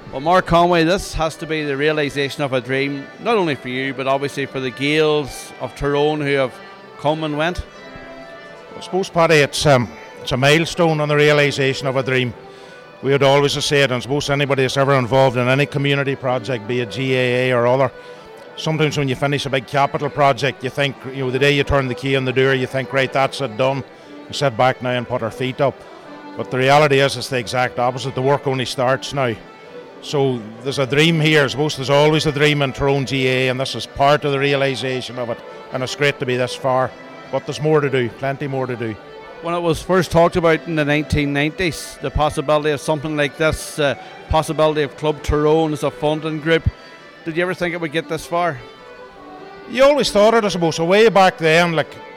Well, Mark Conway, this has to be the realisation of a dream, not only for you, but obviously for the Gaels of Tyrone who have come and went. I suppose, Paddy, it's a milestone on the realisation of a dream. We would always have said, and I suppose anybody that's ever involved in any community project, be it GAA or other, sometimes when you finish a big capital project, you think, the day you turn the key in the door, you think, right, that's it, done. We sit back now and put our feet up. But the reality is, it's the exact opposite. The work only starts now. So there's a dream here. I suppose there's always a dream in Tyrone GAA, and this is part of the realisation of it. And it's great to be this far. But there's more to do, plenty more to do. When it was first talked about in the 1990s, the possibility of something like this, possibility of Club Tyrone as a funding group, did you ever think it would get this far? You always thought it, I suppose. So way back then,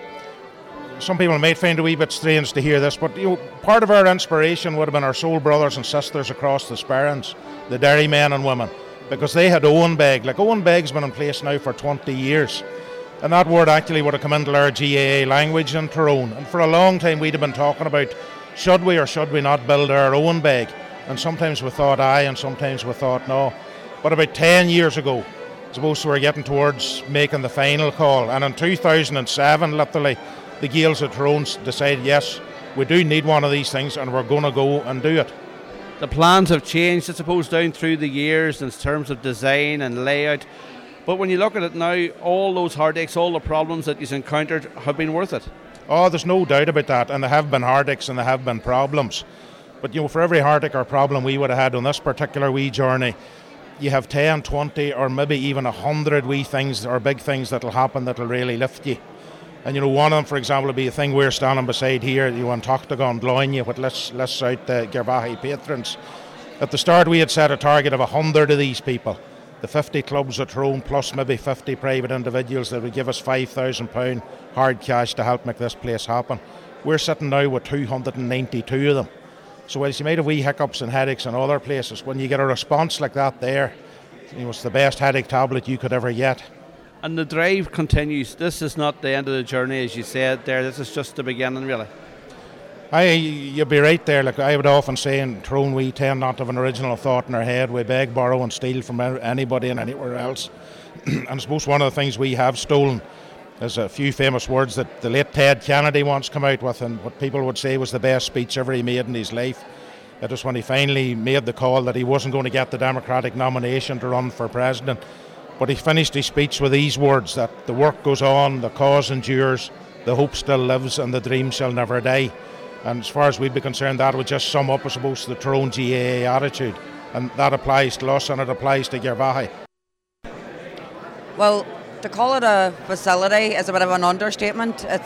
some people might find it a wee bit strange to hear this, but part of our inspiration would have been our soul brothers and sisters across the Sperrins, the dairy men and women, because they had Owen Beg. Owen Beg's been in place now for 20 years, and that word actually would have come into our GAA language in Tyrone. And for a long time we'd have been talking about should we or should we not build our Owen Beg, and sometimes we thought aye and sometimes we thought no. But about 10 years ago, I suppose we were getting towards making the final call, and in 2007 literally the Gaels of Tyrone decided, yes, we do need one of these things and we're going to go and do it. The plans have changed, I suppose, down through the years in terms of design and layout. But when you look at it now, all those heartaches, all the problems that you've encountered have been worth it. Oh, there's no doubt about that. And there have been heartaches and there have been problems. But, for every heartache or problem we would have had on this particular wee journey, you have 10, 20 or maybe even 100 wee things or big things that'll happen that'll really lift you. And one of them, for example, will be a thing we're standing beside here, in Toctagon, Gloiny, what lists out the Gervahi patrons. At the start we had set a target of 100 of these people. The 50 clubs at Tyrone plus maybe 50 private individuals that would give us £5,000 hard cash to help make this place happen. We're sitting now with 292 of them. So whilst you might have wee hiccups and headaches in other places, when you get a response like that there, it's the best headache tablet you could ever get. And the drive continues. This is not the end of the journey, as you said there. This is just the beginning, really. You'd be right there. I would often say in Tyrone, we tend not to have an original thought in our head. We beg, borrow and steal from anybody and anywhere else. And I suppose one of the things we have stolen is a few famous words that the late Ted Kennedy once came out with, and what people would say was the best speech ever he made in his life. It was when he finally made the call that he wasn't going to get the Democratic nomination to run for president. But he finished his speech with these words, that the work goes on, the cause endures, the hope still lives and the dream shall never die. And as far as we'd be concerned, that would just sum up, I suppose, the Tyrone GAA attitude. And that applies to us and it applies to Gervahi. Well, to call it a facility is a bit of an understatement. It's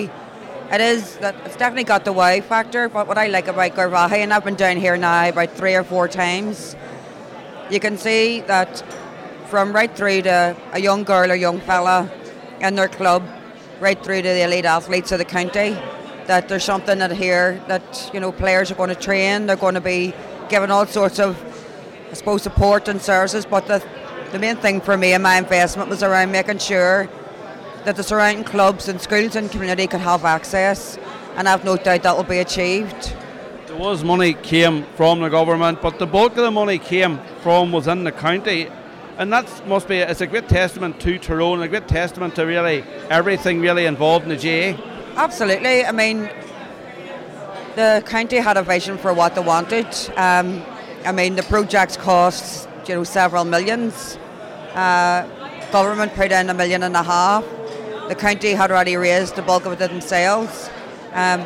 definitely got the wow factor. But what I like about Gervahi, and I've been down here now about 3 or 4 times, you can see that from right through to a young girl or young fella in their club, right through to the elite athletes of the county, that there's something that here that players are going to train, they're going to be given all sorts of, I suppose, support and services. But the main thing for me and my investment was around making sure that the surrounding clubs and schools and community could have access, and I've no doubt that will be achieved. There was money came from the government, but the bulk of the money came from within the county. And that must be, it's a great testament to Tyrone, a great testament to really everything really involved in the GAA. Absolutely. I mean, the county had a vision for what they wanted. The projects cost, several millions. Government put in $1.5 million. The county had already raised the bulk of it themselves. I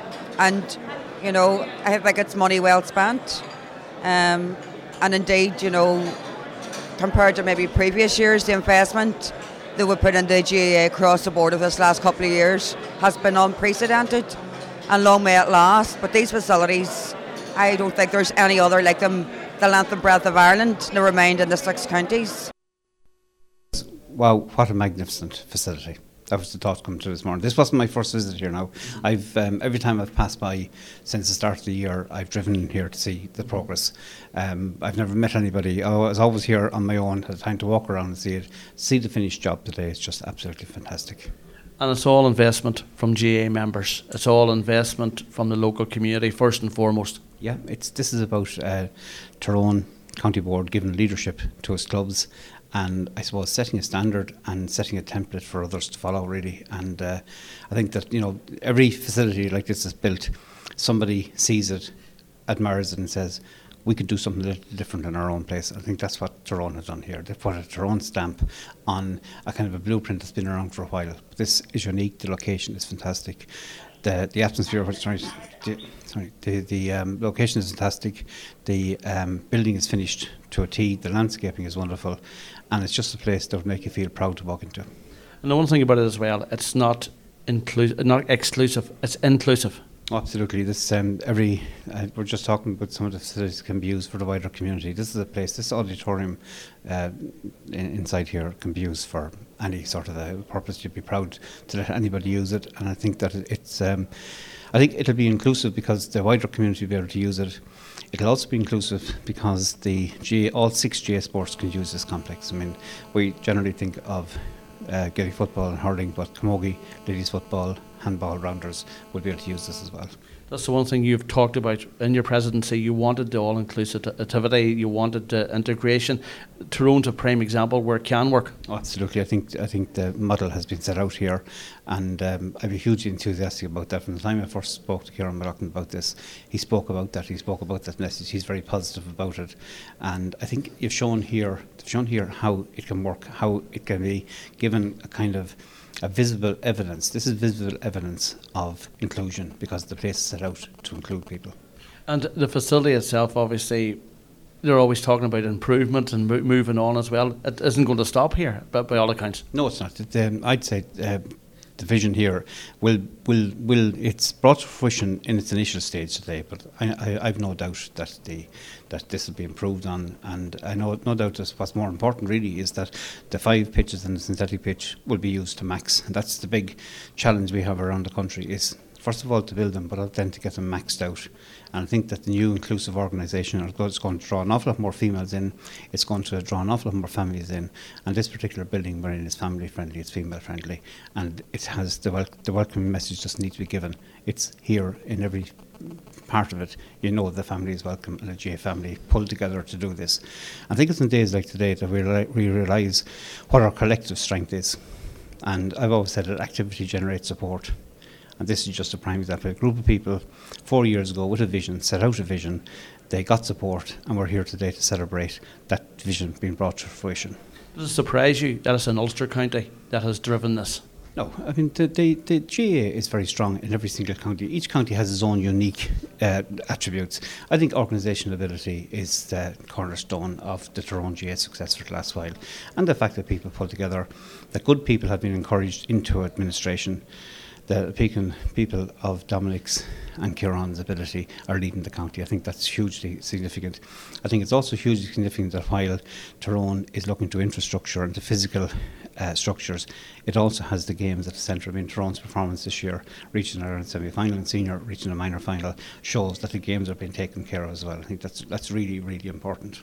think it's money well spent. And indeed, compared to maybe previous years, the investment that we put into the GAA across the board of this last couple of years has been unprecedented, and long may it last. But these facilities, I don't think there's any other like them the length and breadth of Ireland, never mind in the 6 counties. Wow, what a magnificent facility. That was the thought come through this morning. This wasn't my first visit here now. I've every time I've passed by since the start of the year, I've driven here to see the progress. I've never met anybody. I was always here on my own, had time to walk around and see it. See the finished job today, it's just absolutely fantastic. And it's all investment from GAA members. It's all investment from the local community, first and foremost. Yeah, this is about Tyrone county board giving leadership to its clubs, and I suppose setting a standard and setting a template for others to follow, really. And I think that, every facility like this is built, somebody sees it, admires it, and says, we could do something a little different in our own place. I think that's what Tyrone has done here. They've put a Tyrone stamp on a kind of a blueprint that's been around for a while. This is unique. The location is fantastic. The atmosphere, the location is fantastic. The building is finished to a T. The landscaping is wonderful, and it's just a place that would make you feel proud to walk into. And the one thing about it as well, it's not exclusive, it's inclusive. Absolutely. This we're just talking about some of the facilities that can be used for the wider community. This is a place, this auditorium inside here can be used for any sort of a purpose. You'd be proud to let anybody use it, and I think that I think it'll be inclusive because the wider community will be able to use it. It'll also be inclusive because all 6 GA sports can use this complex. I mean, we generally think of Gaelic football and hurling, but camogie, ladies football, handball, rounders will be able to use this as well. That's the one thing you've talked about in your presidency. You wanted the all-inclusivity, you wanted the integration. Tyrone's a prime example where it can work. Oh, absolutely. I think the model has been set out here, and I'd be hugely enthusiastic about that. From the time I first spoke to Kieran McLaughlin about this, he spoke about that message. He's very positive about it, and I think you've shown here how it can work, how it can be given a kind of a visible evidence. This is visible evidence of inclusion because the place is set out to include people. And the facility itself, obviously, they're always talking about improvement and moving on as well. It isn't going to stop here, but by all accounts. No, it's not. I'd say the vision here will it's brought to fruition in its initial stage today, but I've no doubt that this will be improved on, and I know no doubt that what's more important really is that the 5 pitches and the synthetic pitch will be used to max, and that's the big challenge we have around the country, is first of all to build them, but then to get them maxed out. And I think that the new inclusive organisation is going to draw an awful lot more females in, it's going to draw an awful lot more families in, and this particular building we're in is family friendly, it's female friendly, and it has the welcoming message just needs to be given. It's here in every part of it. The family is welcome, and a GA family pulled together to do this. I think it's in days like today that we realise what our collective strength is, and I've always said that activity generates support. And this is just a prime example. A group of people 4 years ago with a vision, set out a vision, they got support, and we're here today to celebrate that vision being brought to fruition. Does it surprise you that it's an Ulster county that has driven this? No, I mean, the GA is very strong in every single county. Each county has its own unique attributes. I think organisational ability is the cornerstone of the Tyrone GA success for the last while. And the fact that people pull together, that good people have been encouraged into administration. The people of Dominic's and Kieran's ability are leading the county. I think that's hugely significant. I think it's also hugely significant that while Tyrone is looking to infrastructure and to physical structures, it also has the games at the centre. I mean, Tyrone's performance this year, reaching Ireland semi-final and senior, reaching a minor final, shows that the games are being taken care of as well. I think that's really, really important.